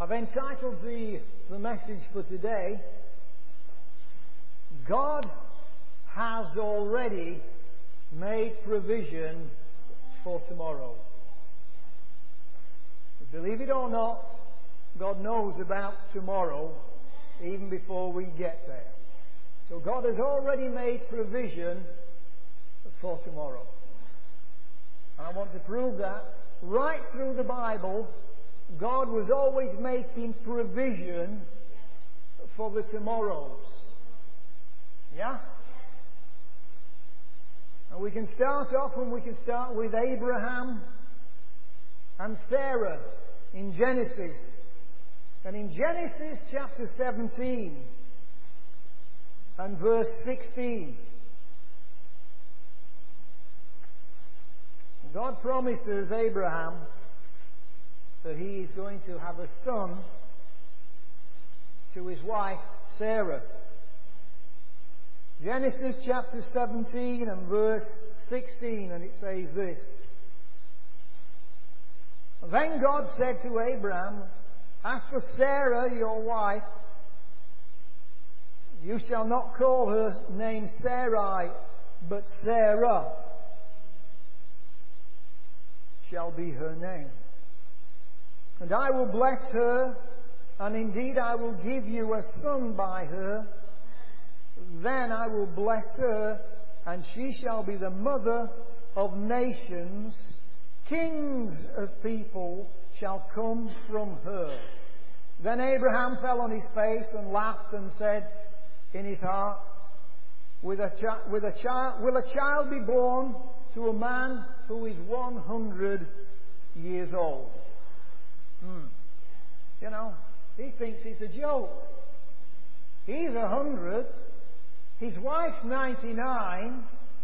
I've entitled the message for today, God has already made provision for tomorrow. Believe it or not, God knows about tomorrow even before we get there. So God has already made provision for tomorrow. And I want to prove that right through the Bible, God was always making provision for the tomorrows. Yeah? And we can start off and we can start with Abraham and Sarah in Genesis. And in Genesis chapter 17 and verse 16, God promises Abraham that he is going to have a son to his wife Sarah. Genesis chapter 17 and verse 16, and it says this. Then God said to Abraham, as for Sarah, your wife, you shall not call her name Sarai, but Sarah shall be her name. And I will bless her, and indeed I will give you a son by her. Then I will bless her, and she shall be the mother of nations. Kings of people shall come from her. Then Abraham fell on his face and laughed and said in his heart, will a child be born to a man who is 100 years old? You know, he thinks it's a joke. He's 100. His wife's 99.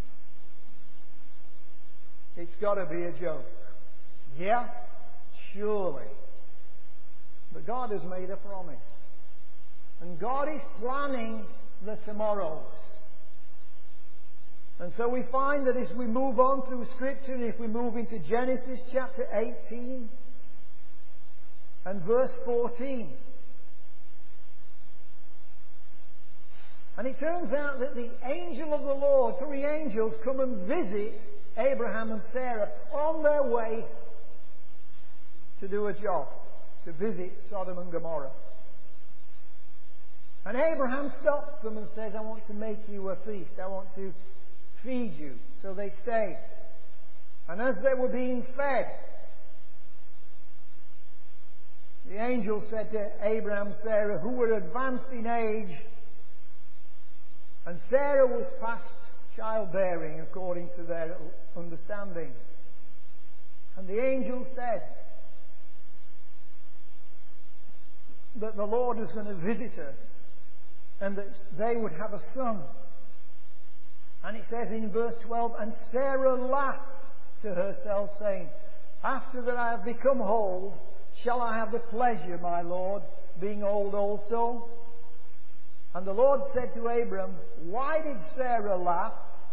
It's got to be a joke. Yeah, surely. But God has made a promise. And God is planning the tomorrows. And so we find that as we move on through Scripture, and if we move into Genesis chapter 18 and verse 14, and it turns out that the angel of the Lord, 3 angels, come and visit Abraham and Sarah on their way to do a job, to visit Sodom and Gomorrah. And Abraham stops them and says, I want to make you a feast. I want to feed you. So they stayed. And as they were being fed, the angel said to Abraham and Sarah, who were advanced in age, and Sarah was past childbearing according to their understanding. And the angel said that the Lord was going to visit her and that they would have a son. And it says in verse 12, and Sarah laughed to herself, saying, after that I have become old, shall I have the pleasure, my Lord, being old also? And the Lord said to Abram, why did Sarah laugh?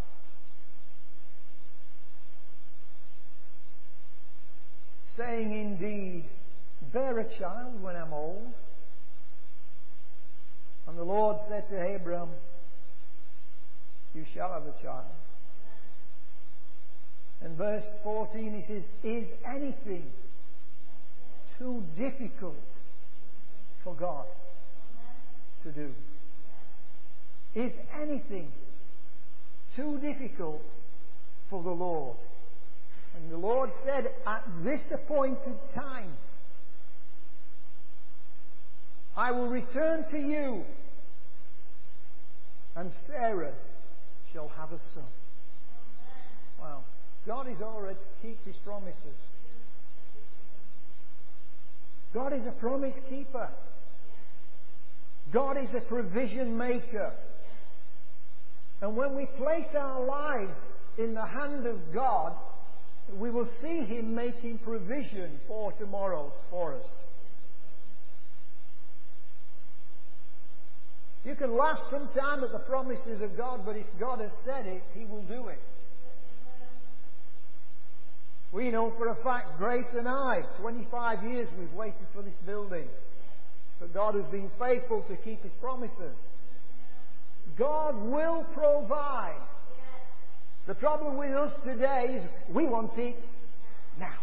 Saying, indeed, bear a child when I'm old. And the Lord said to Abram, you shall have a child. In verse 14 he says, is anything too difficult for God to do? Is anything too difficult for the Lord? And the Lord said, at this appointed time, I will return to you, and Sarah shall have a son. Wow. God is already keeps His promises. God is a promise keeper. God is a provision maker. And when we place our lives in the hand of God, we will see Him making provision for tomorrow for us. You can laugh sometime at the promises of God, but if God has said it, He will do it. We know for a fact, Grace and I, 25 years we've waited for this building. But God has been faithful to keep His promises. God will provide. The problem with us today is we want it now.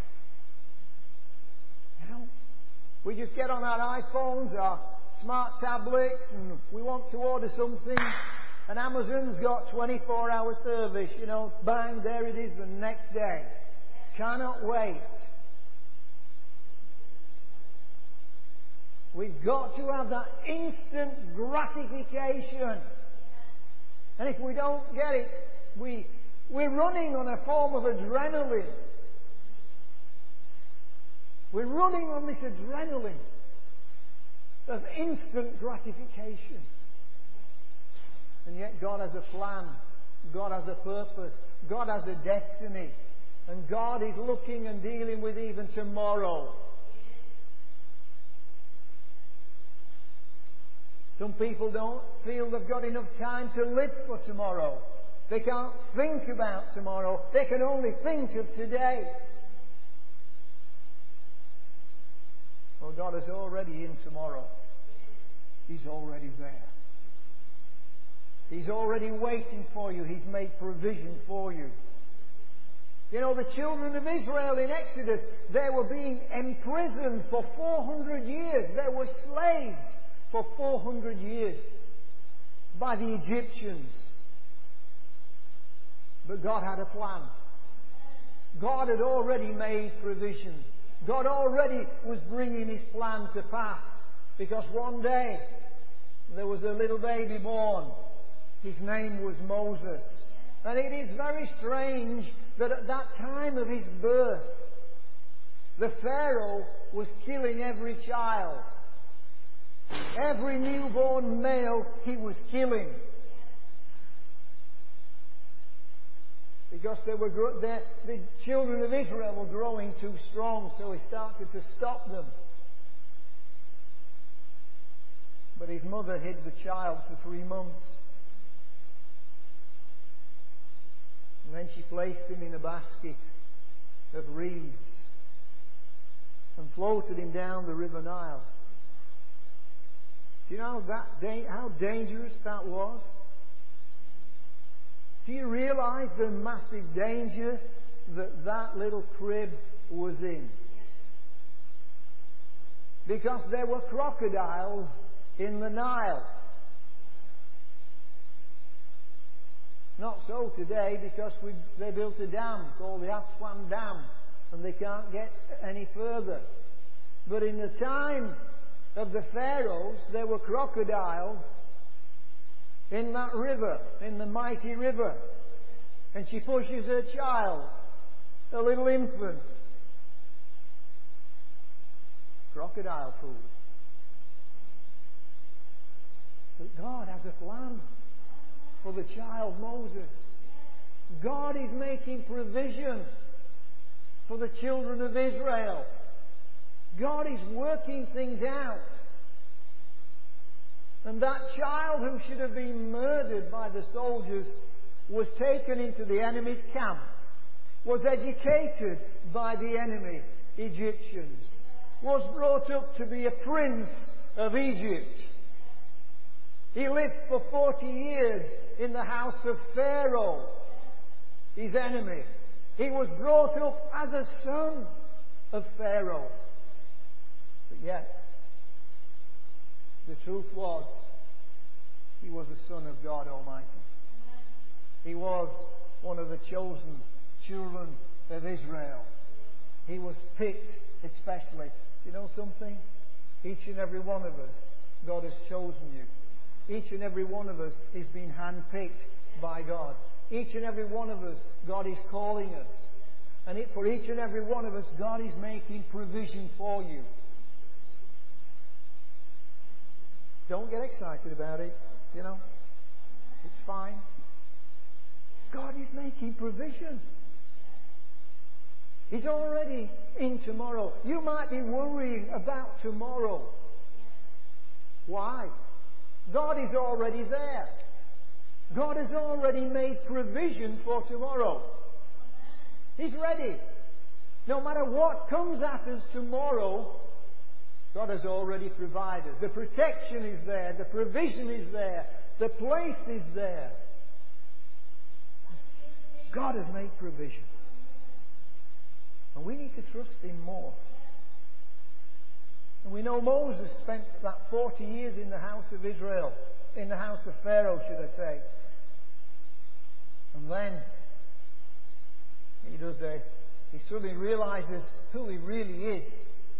You know, we just get on our iPhones, our smart tablets, and we want to order something, and Amazon's got 24-hour service. You know, bang, there it is the next day. Cannot wait. We've got to have that instant gratification. And if we don't get it, we're running on a form of adrenaline. We're running on this adrenaline of instant gratification. And yet God has a plan. God has a purpose. God has a destiny. And God is looking and dealing with even tomorrow. Some people don't feel they've got enough time to live for tomorrow. They can't think about tomorrow. They can only think of today. Well, God is already in tomorrow. He's already there. He's already waiting for you. He's made provision for you. You know, the children of Israel in Exodus, they were being imprisoned for 400 years. They were slaves for 400 years by the Egyptians. But God had a plan. God had already made provision. God already was bringing His plan to pass. Because one day there was a little baby born. His name was Moses. And it is very strange that at that time of his birth, the Pharaoh was killing every child. Every newborn male he was killing. Because the children of Israel were growing too strong, so he started to stop them. But his mother hid the child for 3 months. And then she placed him in a basket of reeds and floated him down the River Nile. Do you know how dangerous that was? Do you realize the massive danger that little crib was in? Because there were crocodiles in the Nile. Not so today, because they built a dam called the Aswan Dam, and they can't get any further. But in the time of the Pharaohs, there were crocodiles in that river, in the mighty river. And she pushes her child, a little infant. Crocodile food. But God has a plan for the child Moses. God is making provision for the children of Israel. God is working things out. And that child who should have been murdered by the soldiers was taken into the enemy's camp, was educated by the enemy, Egyptians, was brought up to be a prince of Egypt. He lived for 40 years in the house of Pharaoh, his enemy. He was brought up as a son of Pharaoh. But yet, the truth was, he was a son of God Almighty. He was one of the chosen children of Israel. He was picked especially. You know something? Each and every one of us, God has chosen you. Each and every one of us is being handpicked by God. Each and every one of us, God is calling us. And for each and every one of us, God is making provision for you. Don't get excited about it, you know. It's fine. God is making provision. He's already in tomorrow. You might be worrying about tomorrow. Why? God is already there. God has already made provision for tomorrow. He's ready. No matter what comes at us tomorrow, God has already provided. The protection is there. The provision is there. The place is there. God has made provision. And we need to trust Him more. And we know Moses spent that 40 years in the house of Israel. In the house of Pharaoh, should I say. And then he suddenly realizes who he really is.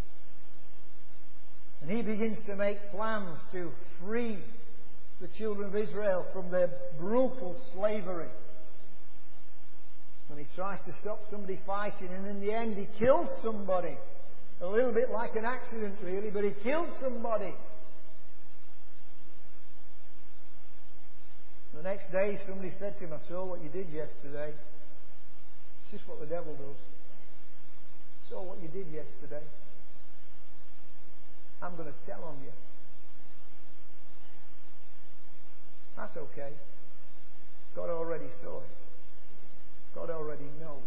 And he begins to make plans to free the children of Israel from their brutal slavery. And he tries to stop somebody fighting, and in the end he kills somebody. A little bit like an accident really, but he killed somebody. The next day somebody said to him, "I saw what you did yesterday." It's just what the devil does. "I saw what you did yesterday. I'm going to tell on you." That's okay. God already saw it. God already knows.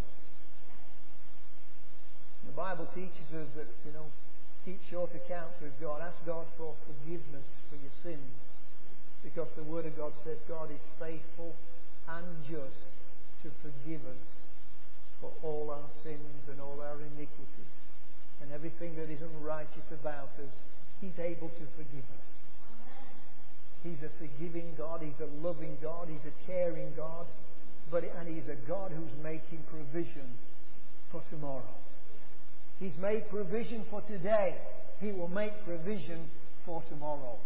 And the Bible teaches us that, keep short accounts with God. Ask God for forgiveness for your sins. Because the Word of God says God is faithful and just to forgive us for all our sins and all our iniquities. And everything that is unrighteous about us, He's able to forgive us. He's a forgiving God. He's a loving God. He's a caring God. And He's a God who's making provision for tomorrow. He's made provision for today. He will make provision for tomorrow.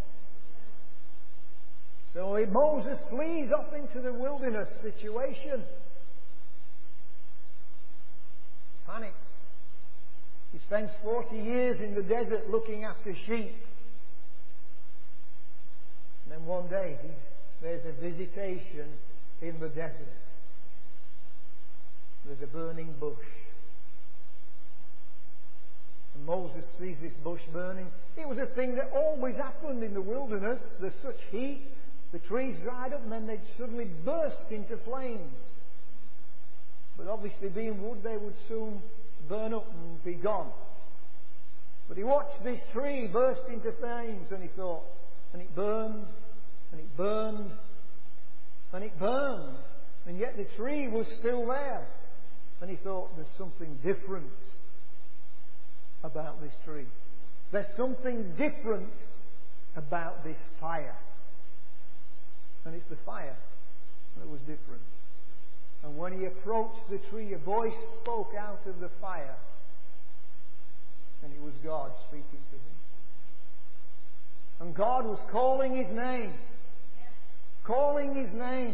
So Moses flees off into the wilderness situation. Panic. He spends 40 years in the desert looking after sheep. And then one day there's a visitation in the desert. There's a burning bush. And Moses sees this bush burning. It was a thing that always happened in the wilderness. There's such heat. The trees dried up and then they'd suddenly burst into flames. But obviously being wood, they would soon burn up and be gone. But he watched this tree burst into flames and he thought, and it burned, and it burned, and it burned. And yet the tree was still there. And he thought, there's something different about this tree. There's something different about this fire. And it's the fire that was different. And when he approached the tree, a voice spoke out of the fire. And it was God speaking to him. And God was calling his name. Calling his name.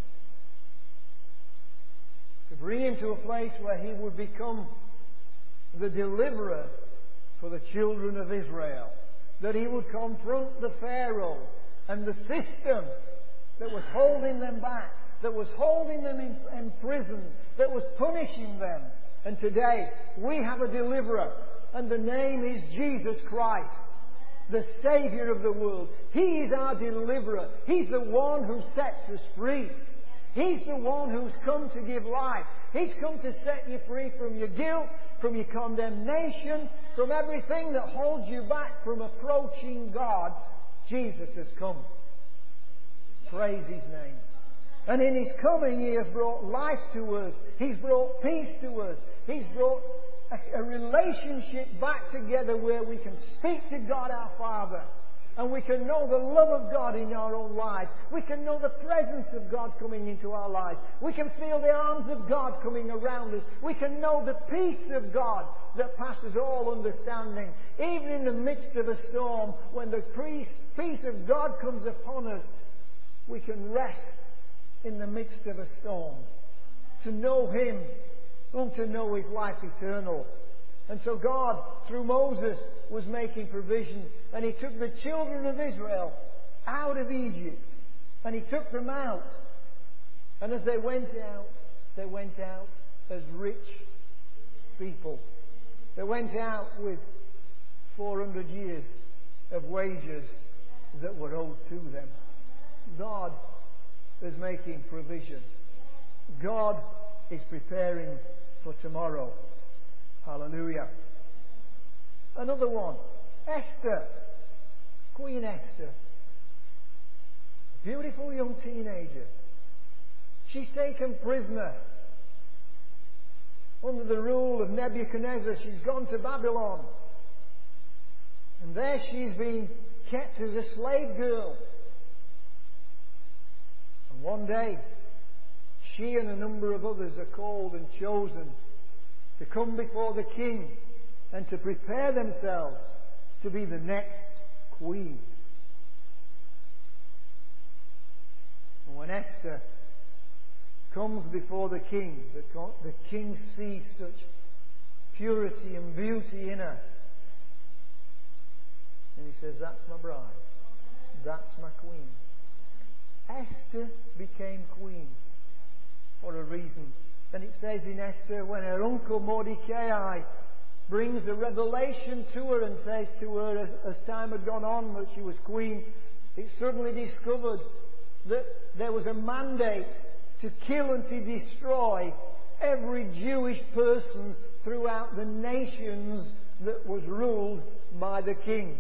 To bring him to a place where he would become the deliverer for the children of Israel. That he would confront the Pharaoh and the system that was holding them back, that was holding them in prison, that was punishing them. And today we have a deliverer, and the name is Jesus Christ, the Saviour of the world. He is our deliverer. He's the one who sets us free. He's the one who's come to give life. He's come to set you free from your guilt, from your condemnation, from everything that holds you back from approaching God. Jesus has come. Praise His name. And in His coming, He has brought life to us. He's brought peace to us. He's brought a relationship back together where we can speak to God our Father. And we can know the love of God in our own lives. We can know the presence of God coming into our lives. We can feel the arms of God coming around us. We can know the peace of God that passes all understanding. Even in the midst of a storm, when the peace of God comes upon us, we can rest in the midst of a storm. To know Him and to know His life eternal. And so God, through Moses, was making provision. And He took the children of Israel out of Egypt. And He took them out. And as they went out as rich people. They went out with 400 years of wages that were owed to them. God is making provision. God is preparing for tomorrow. Hallelujah. Another one. Esther, Queen Esther, a beautiful young teenager. She's taken prisoner under the rule of Nebuchadnezzar. She's gone to Babylon. And there she's been kept as a slave girl. And one day, she and a number of others are called and chosen to come before the king and to prepare themselves to be the next queen. And when Esther comes before the king sees such purity and beauty in her. And he says, "That's my bride. That's my queen." Esther became queen for a reason. And it says in Esther, when her uncle Mordecai brings a revelation to her and says to her, as time had gone on that she was queen, it suddenly discovered that there was a mandate to kill and to destroy every Jewish person throughout the nations that was ruled by the king.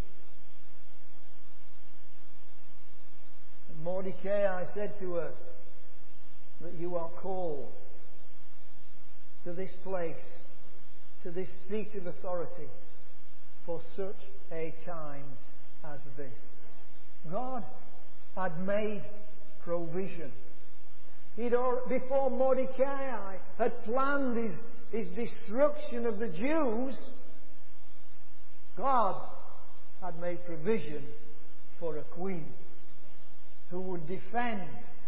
And Mordecai said to her that you are called to this place, to this seat of authority, for such a time as this. God had made provision. Before Mordecai had planned his destruction of the Jews, God had made provision for a queen who would defend.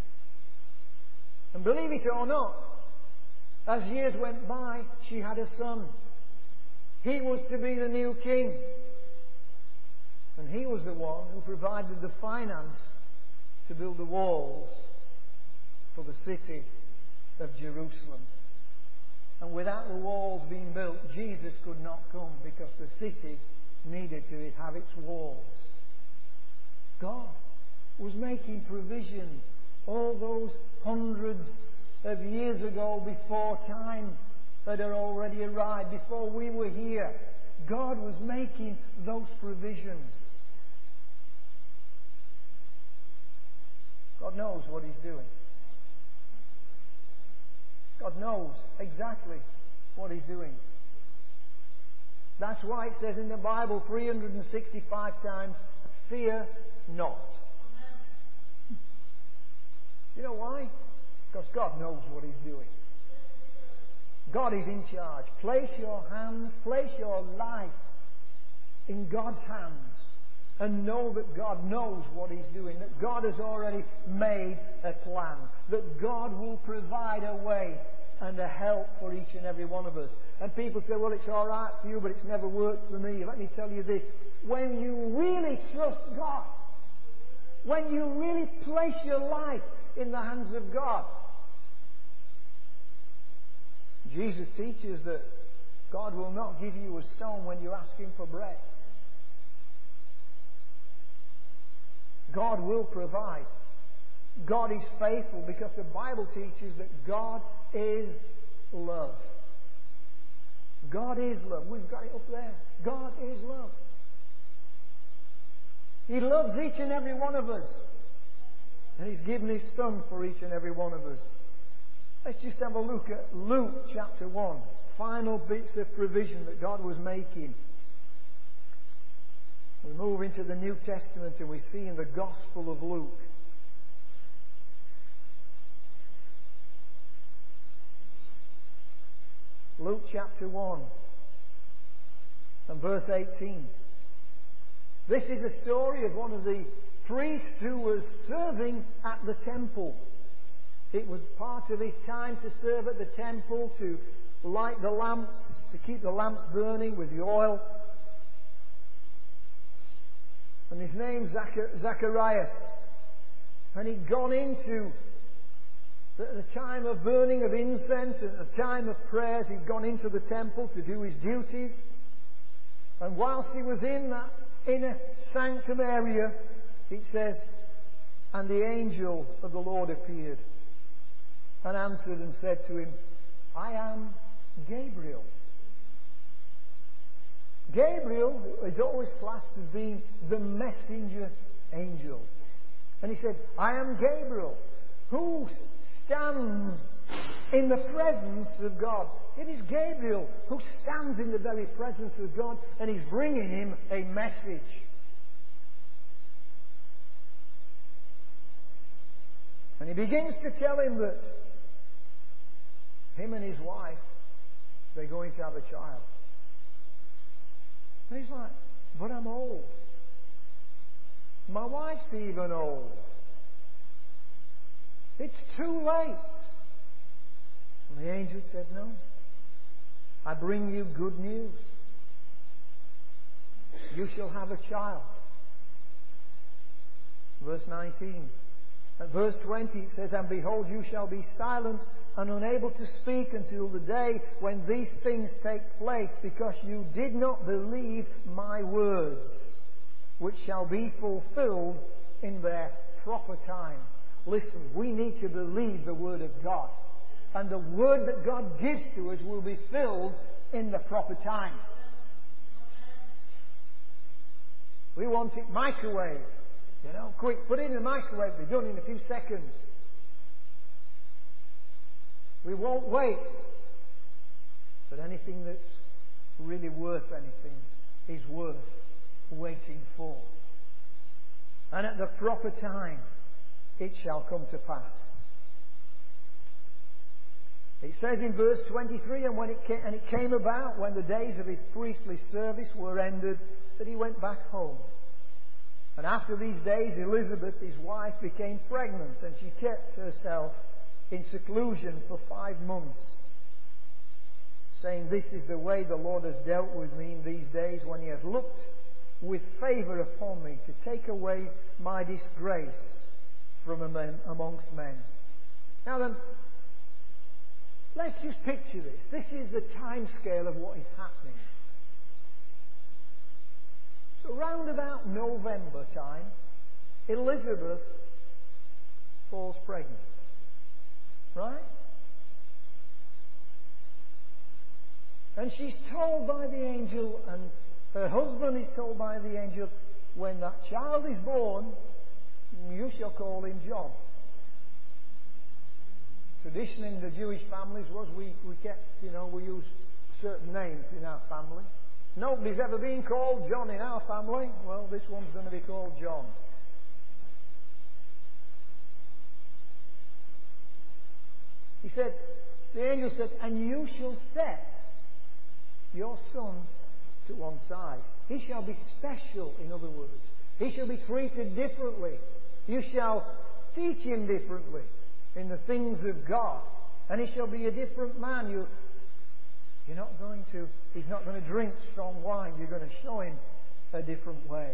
And believe it or not, as years went by, she had a son. He was to be the new king. And he was the one who provided the finance to build the walls for the city of Jerusalem. And without the walls being built, Jesus could not come, because the city needed to have its walls. God was making provision all those hundreds of years ago, before time had already arrived, before we were here. God was making those provisions. God knows what He's doing. God knows exactly what He's doing. That's why it says in the Bible 365 times, "Fear not." You know why? Because God knows what He's doing. God is in charge. Place your hands, place your life in God's hands, and know that God knows what He's doing, that God has already made a plan, that God will provide a way and a help for each and every one of us. And people say, "Well, it's all right for you, but it's never worked for me." Let me tell you this. When you really trust God, when you really place your life in the hands of God, Jesus teaches that God will not give you a stone when you ask Him for bread. God will provide. God is faithful, because the Bible teaches that God is love. God is love. We've got it up there. God is love. He loves each and every one of us. And He's given His Son for each and every one of us. Let's just have a look at Luke chapter 1. Final bits of provision that God was making. We move into the New Testament and we see in the Gospel of Luke. Luke chapter 1 and verse 18. This is a story of one of the priests who was serving at the temple. It was part of his time to serve at the temple, to light the lamps, to keep the lamps burning with the oil. And his name's Zacharias. And he'd gone into the time of burning of incense and the time of prayers. He'd gone into the temple to do his duties. And whilst he was in that inner sanctum area, it says, "And the angel of the Lord appeared and answered and said to him, I am Gabriel. Gabriel is always classed as being the messenger angel. And he said, I am Gabriel, who stands in the presence of God. It is Gabriel who stands in the very presence of God, and he's bringing him a message. And he begins to tell him that him and his wife, they're going to have a child. And he's like, but I'm old. My wife's even old. It's too late. And the angel said, no. I bring you good news. You shall have a child. Verse 19. At verse 20 it says, and behold, you shall be silent and unable to speak until the day when these things take place, because you did not believe my words, which shall be fulfilled in their proper time. Listen, we need to believe the Word of God. And the Word that God gives to us will be filled in the proper time. We want it microwave. You know, quick, put it in the microwave, be done in a few seconds. We won't wait. But anything that's really worth anything is worth waiting for. And at the proper time, it shall come to pass. It says in verse 23, and it came about when the days of his priestly service were ended, that he went back home. And after these days, Elizabeth, his wife, became pregnant, and she kept herself in seclusion for 5 months, saying, this is the way the Lord has dealt with me in these days, when he has looked with favour upon me to take away my disgrace from amongst men. Now then, let's just picture this. This is the time scale of what is happening. So round about November time, Elizabeth falls pregnant. Right? And she's told by the angel, and her husband is told by the angel, when that child is born, you shall call him John. Tradition in the Jewish families was we kept, we use certain names in our family. Nobody's ever been called John in our family. Well, this one's going to be called John. He said, the angel said, and you shall set your son to one side. He shall be special, in other words. He shall be treated differently. You shall teach him differently in the things of God. And he shall be a different man. He's not going to drink strong wine. You're going to show him a different way.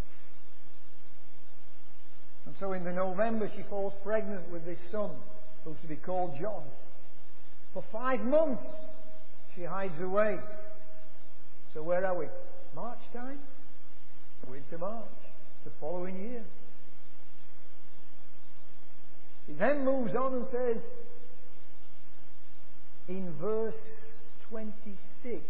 And so in the November she falls pregnant with this son, who's to be called John. For 5 months she hides away. So where are we? March time? We're into March, the following year. He then moves on and says, in verse 26,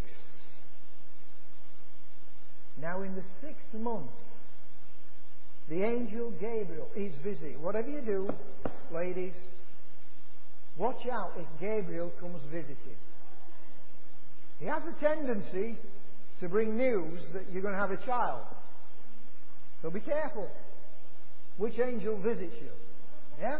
now in the 6th month, the angel Gabriel is busy. Whatever you do, ladies, watch out if Gabriel comes visiting. He has a tendency to bring news that you're going to have a child. So be careful which angel visits you. Yeah?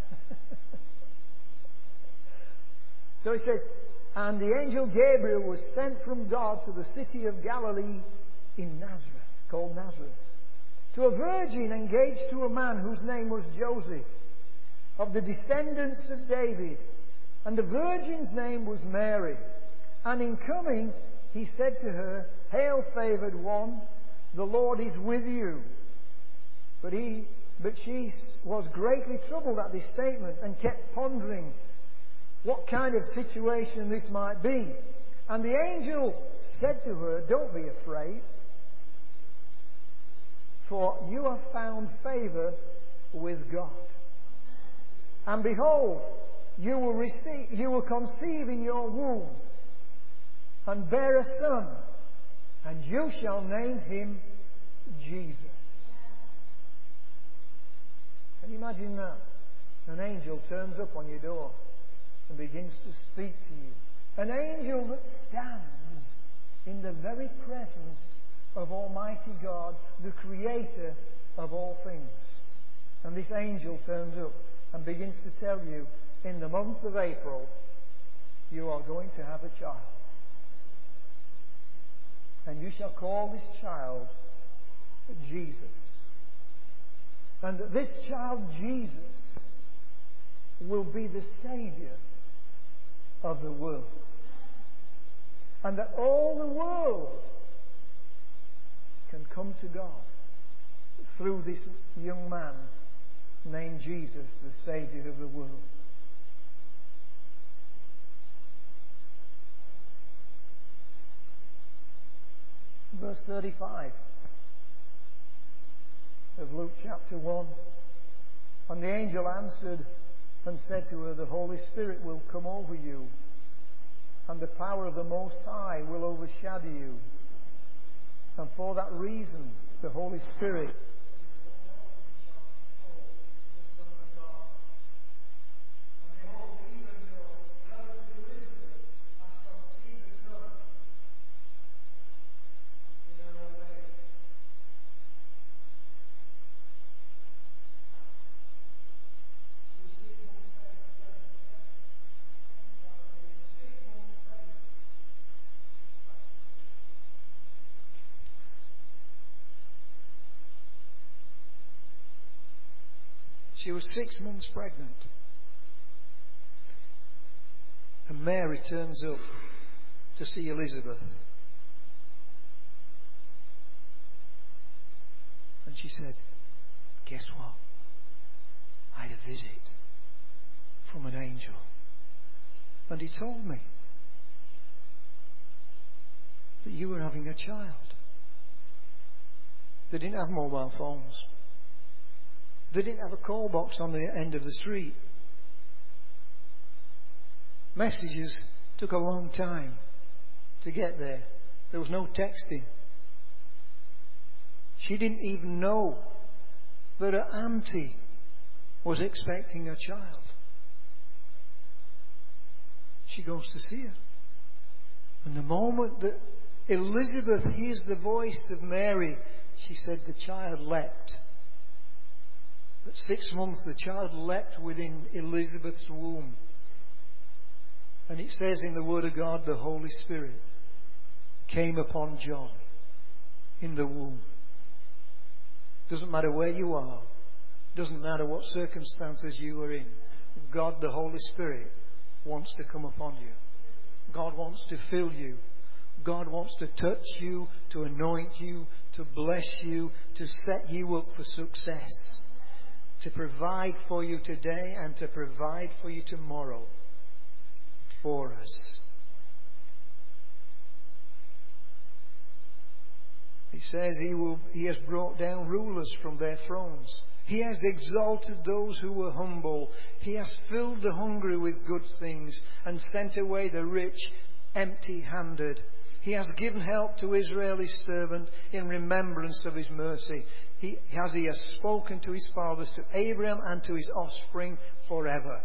So he says, and the angel Gabriel was sent from God to the city of Galilee in Nazareth, called Nazareth, to a virgin engaged to a man whose name was Joseph, of the descendants of David. And the virgin's name was Mary. And in coming, he said to her, Hail, favoured one, the Lord is with you. But she was greatly troubled at this statement and kept pondering what kind of situation this might be. And the angel said to her, Don't be afraid, for you have found favour with God. And behold, you will conceive in your womb and bear a son, And you shall name him Jesus. Can you imagine that? An angel turns up on your door and begins to speak to you. An angel that stands in the very presence of Almighty God, the Creator of all things. And this angel turns up and begins to tell you, in the month of April, you are going to have a child. And you shall call this child Jesus. And this child, Jesus, will be the Saviour of the world. And that all the world can come to God through this young man named Jesus, the Saviour of the world. Verse 35 of Luke chapter 1. And the angel answered and said to her, the Holy Spirit will come over you, and the power of the Most High will overshadow you. And for that reason, the Holy Spirit She was 6 months pregnant. And Mary turns up to see Elizabeth. And she said, guess what? I had a visit from an angel. And he told me that you were having a child. They didn't have mobile phones. They didn't have a call box on the end of the street. Messages took a long time to get there. There was no texting. She didn't even know that her auntie was expecting a child. She goes to see her. And the moment that Elizabeth hears the voice of Mary, she said the child leapt. At 6 months, the child leapt within Elizabeth's womb. And it says in the Word of God, the Holy Spirit came upon John in the womb. Doesn't matter where you are. Doesn't matter what circumstances you are in. God, the Holy Spirit, wants to come upon you. God wants to fill you. God wants to touch you, to anoint you, to bless you, to set you up for success. To provide for you today and to provide for you tomorrow for us. He says he has brought down rulers from their thrones. He has exalted those who were humble. He has filled the hungry with good things and sent away the rich empty-handed. He has given help to Israel his servant in remembrance of his mercy. He has spoken to his fathers, to Abraham and to his offspring forever.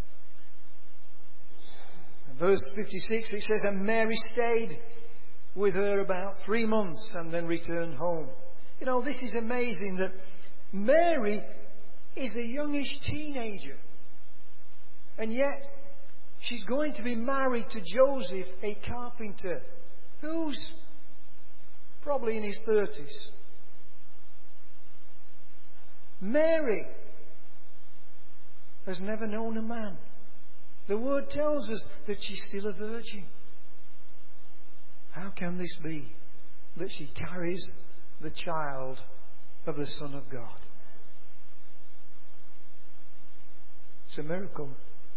In verse 56 it says, and Mary stayed with her about 3 months and then returned home. You know, this is amazing that Mary is a youngish teenager. And yet she's going to be married to Joseph, a carpenter, who's probably in his 30s. Mary has never known a man. The Word tells us that she's still a virgin. How can this be that she carries the child of the Son of God? It's a miracle.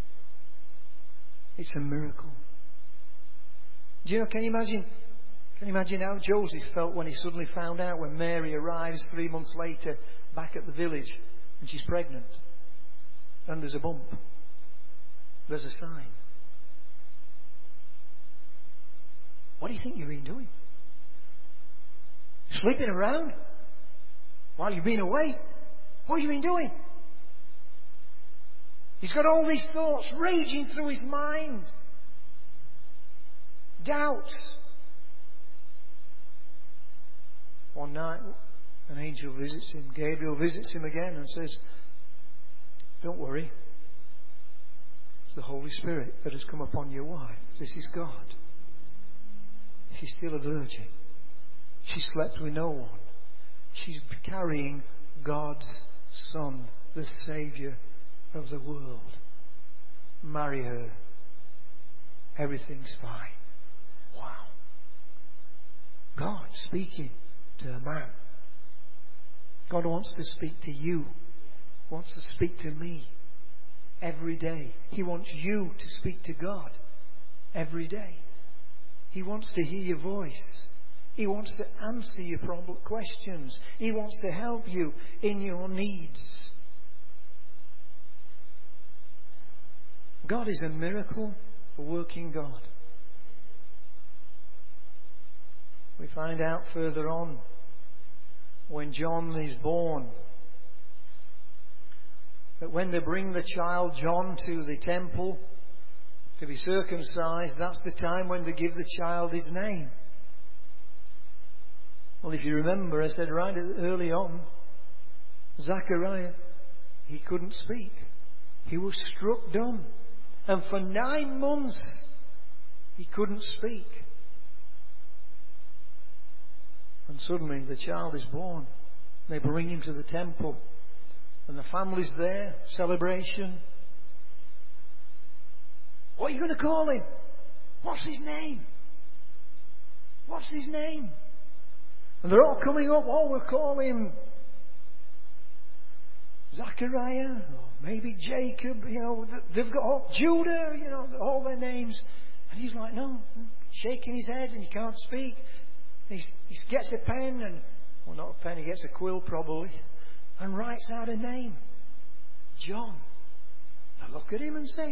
It's a miracle. Do you know, can you imagine how Joseph felt when he suddenly found out when Mary arrives 3 months later back at the village and she's pregnant and there's a bump, there's a sign. What do you think you've been doing? Sleeping around? While you've been away? What have you been doing? He's got all these thoughts raging through his mind. Doubts. One night, an angel visits him. Gabriel visits him again and says, don't worry. It's the Holy Spirit that has come upon your wife. This is God. She's still a virgin. She slept with no one. She's carrying God's Son, the Saviour of the world. Marry her. Everything's fine. Wow. God speaking to a man. God wants to speak to you. Wants to speak to me every day. He wants you to speak to God every day. He wants to hear your voice. He wants to answer your questions. He wants to help you in your needs. God is a miracle working God. We find out further on when John is born that when they bring the child John to the temple to be circumcised, that's the time when they give the child his name. Well, if you remember, I said right early on, Zachariah, he couldn't speak. He was struck dumb. And for 9 months, he couldn't speak. And suddenly the child is born. They bring him to the temple. And the family's there, celebration. What are you going to call him? What's his name? What's his name? And they're all coming up. Oh, we'll call him Zachariah, or maybe Jacob. You know, they've got Judah. You know, all their names. And he's like, no, shaking his head, and he can't speak. He gets a pen, and well, not a pen. He gets a quill probably, and writes out a name, John. I look at him and say,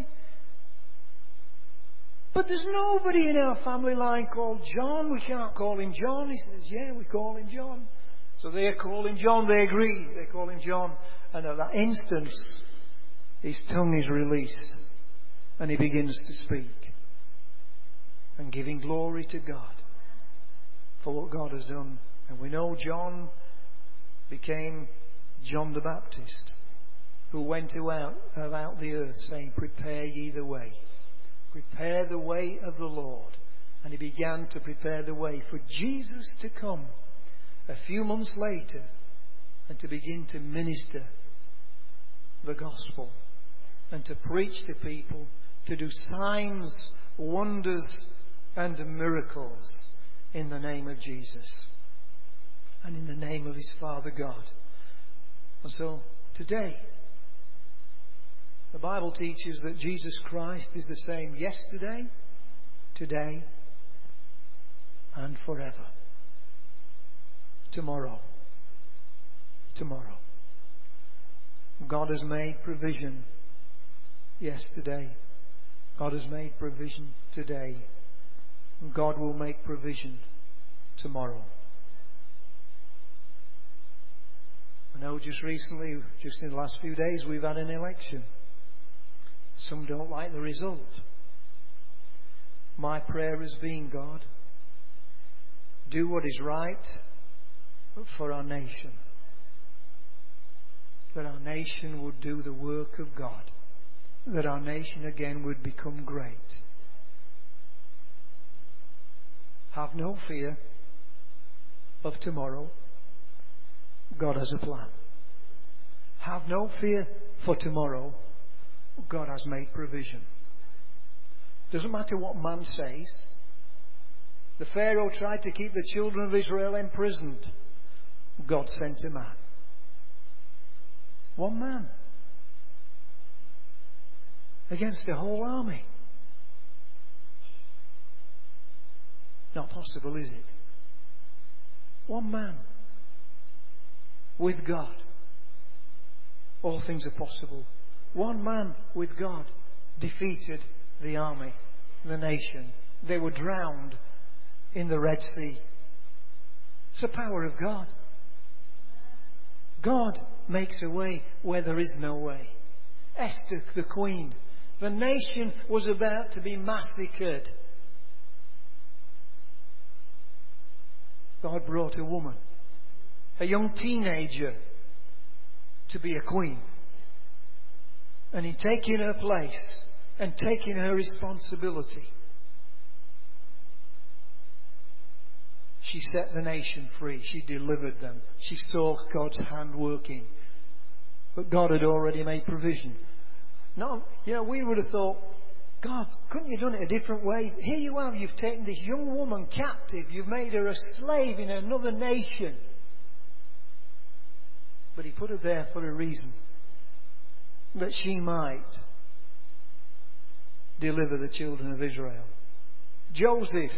but there's nobody in our family line called John. We can't call him John. He says, yeah, we call him John. So they call him John. They agree. They call him John. And at that instant, his tongue is released. And he begins to speak. And giving glory to God for what God has done. And we know John became John the Baptist, who went about the earth saying, prepare ye the way. Prepare the way of the Lord. And he began to prepare the way for Jesus to come a few months later and to begin to minister the gospel and to preach to people, to do signs, wonders and miracles in the name of Jesus and in the name of his Father God. And so today, the Bible teaches that Jesus Christ is the same yesterday, today, and forever. Tomorrow. God has made provision yesterday. God has made provision today. And God will make provision tomorrow. I know just recently, just in the last few days, we've had an election. Some don't like the result. My prayer has been, God, do what is right for our nation. That our nation would do the work of God. That our nation again would become great. Have no fear of tomorrow. God has a plan. Have no fear for tomorrow. God has made provision. Doesn't matter what man says. The Pharaoh tried to keep the children of Israel imprisoned. God sent a man. One man. Against the whole army. Not possible, is it? One man. With God. All things are possible. One man with God defeated the army, the nation. They were drowned in the Red Sea. It's the power of God. God makes a way where there is no way. Esther, the queen. The nation was about to be massacred. God brought a woman, a young teenager, to be a queen. And in taking her place and taking her responsibility, she set the nation free. She delivered them. She saw God's hand working. But God had already made provision. No, we would have thought, God, couldn't you have done it a different way? Here you are, you've taken this young woman captive. You've made her a slave in another nation. But He put her there for a reason. That she might deliver the children of Israel. Joseph,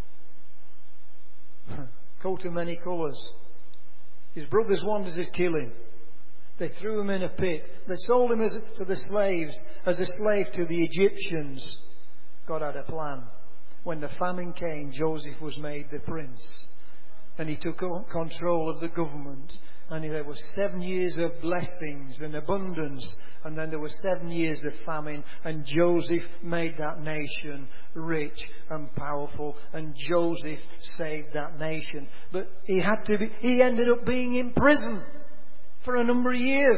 coat of many colours. His brothers wanted to kill him. They threw him in a pit. They sold him to the slaves as a slave to the Egyptians. God had a plan. When the famine came, Joseph was made the prince. And he took control of the government. And there were 7 years of blessings and abundance. And then there were 7 years of famine. And Joseph made that nation rich and powerful. And Joseph saved that nation. But he ended up being in prison for a number of years.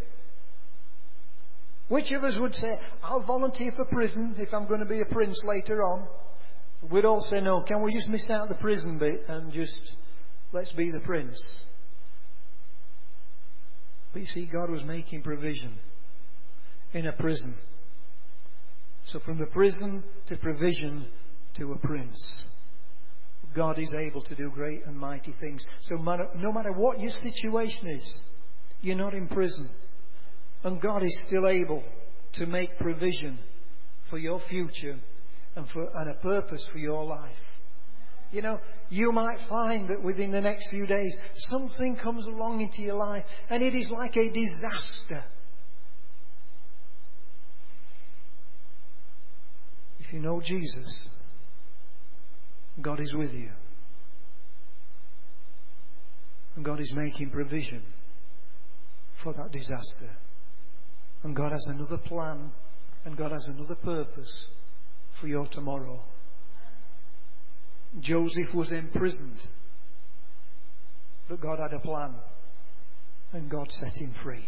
Which of us would say, I'll volunteer for prison if I'm going to be a prince later on? We'd all say, no, can we just miss out the prison bit and just let's be the prince? But you see, God was making provision in a prison. So from the prison to provision to a prince. God is able to do great and mighty things. So no matter what your situation is, you're not in prison. And God is still able to make provision for your future and a purpose for your life. You might find that within the next few days, something comes along into your life and it is like a disaster. If you know Jesus, God is with you. And God is making provision for that disaster. And God has another plan and God has another purpose for your tomorrow. Joseph was imprisoned, but God had a plan and God set him free.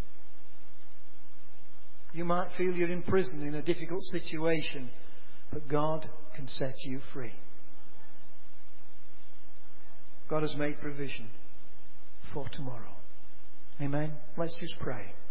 You might feel you're in prison in a difficult situation, but God can set you free. God has made provision for tomorrow. Amen. Let's just pray.